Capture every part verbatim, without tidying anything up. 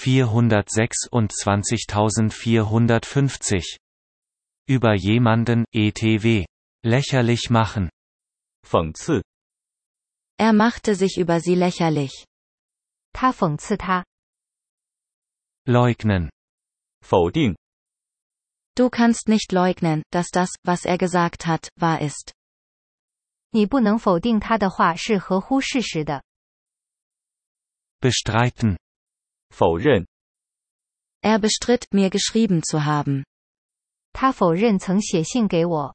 vierhundertsechsundzwanzigtausendvierhundertfünfzig. Über jemanden, et cetera, lächerlich machen. 讽刺。 Er machte sich über sie lächerlich. 他讽刺她。 Leugnen. 否定。 Du kannst nicht leugnen, dass das, was er gesagt hat, wahr ist. 你不能否定他的话是合乎事实的。 Bestreiten. 否认。 Er bestritt, mir geschrieben zu haben. 他否认曾写信给我。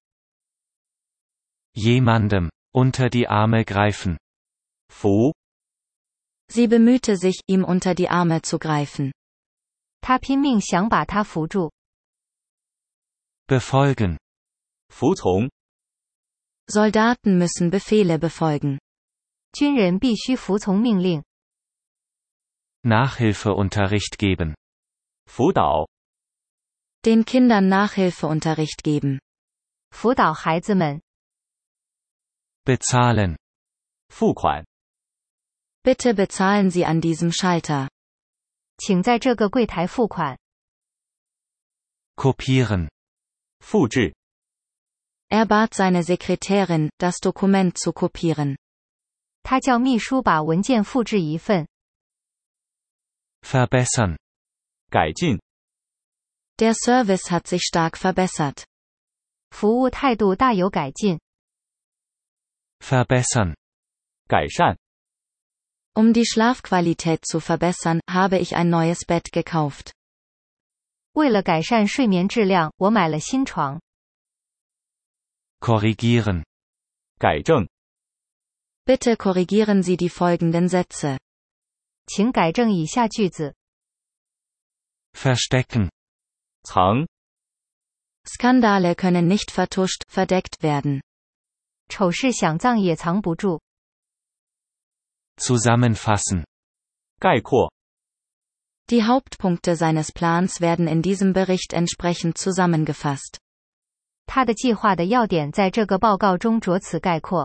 Jemandem unter die Arme greifen. 扶。 Sie bemühte sich, ihm unter die Arme zu greifen. 他拼命想把他扶住。 Befolgen. 服从。 Soldaten müssen Befehle befolgen. 军人必须服从命令。 Nachhilfeunterricht geben. 辅导。 Den Kindern Nachhilfeunterricht geben. 辅导孩子们。 Bezahlen. 付款。 Bitte bezahlen Sie an diesem Schalter. 请在这个柜台付款。 Kopieren. 复制。 Er bat seine Sekretärin, das Dokument zu kopieren. 他叫秘书把文件复制一份。 Verbessern. 改进。 Der Service hat sich stark verbessert. 服务态度大有改进。 Verbessern. 改善。 Um die Schlafqualität zu verbessern, habe ich ein neues Bett gekauft. 为了改善睡眠质量，我买了新床。 Korrigieren. 改正。 Bitte korrigieren Sie die folgenden Sätze. 请改正以下句子。 Verstecken. 藏。 Skandale können nicht vertuscht, verdeckt werden. 丑事想藏也藏不住。 Zusammenfassen. 概括。 Die Hauptpunkte seines Plans werden in diesem Bericht entsprechend zusammengefasst. 他的计划的要点在这个报告中着此概括。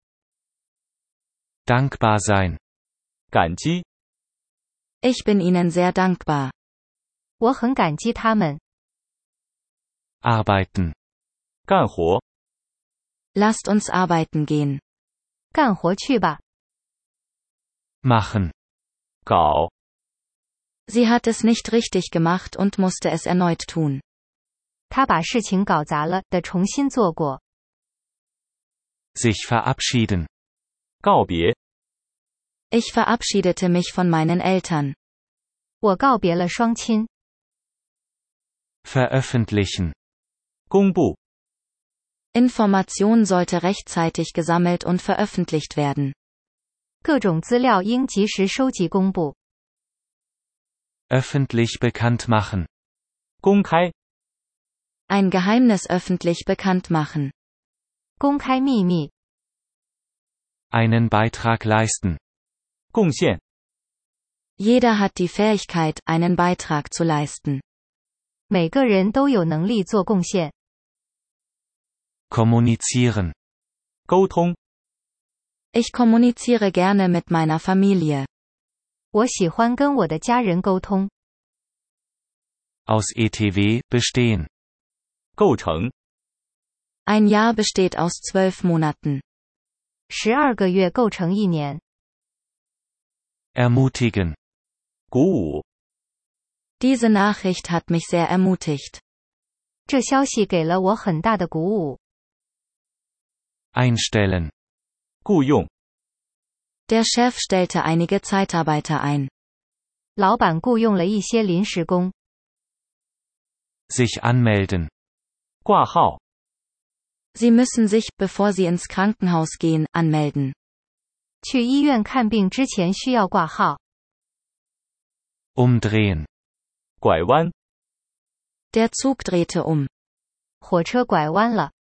Dankbar sein. 感激。 Ich bin Ihnen sehr dankbar. 我很感激他们。 Arbeiten. 干活。 Lasst uns arbeiten gehen. 干活去吧。 Machen. 搞。 Sie hat es nicht richtig gemacht und musste es erneut tun. 他把事情搞砸了，的重新做过。 Sich verabschieden. 告别。 Ich verabschiedete mich von meinen Eltern. 我告别了双亲。 Veröffentlichen. 公布。 Information sollte rechtzeitig gesammelt und veröffentlicht werden. 各种资料应及时收集公布。 Öffentlich bekannt machen. 公开。 Ein Geheimnis öffentlich bekannt machen. 公开秘密。 Einen Beitrag leisten. 贡献。 Jeder hat die Fähigkeit, einen Beitrag zu leisten. 每个人都有能力做贡献。 Kommunizieren. 沟通。 Ich kommuniziere gerne mit meiner Familie. 我喜欢跟我的家人沟通。 Aus et cetera, bestehen. 构成。 Ein Jahr besteht aus zwölf Monaten. 十二个月构成一年。 Ermutigen. 鼓舞。 Diese Nachricht hat mich sehr ermutigt. 这消息给了我很大的鼓舞。 Einstellen. 雇用。 Der Chef stellte einige Zeitarbeiter ein. 老板雇佣了一些临时工。 Sich anmelden. 挂号。 Sie müssen sich, bevor Sie ins Krankenhaus gehen, anmelden. 去医院看病之前需要挂号。 Umdrehen. 拐弯。 Der Zug drehte um. 火车拐弯了。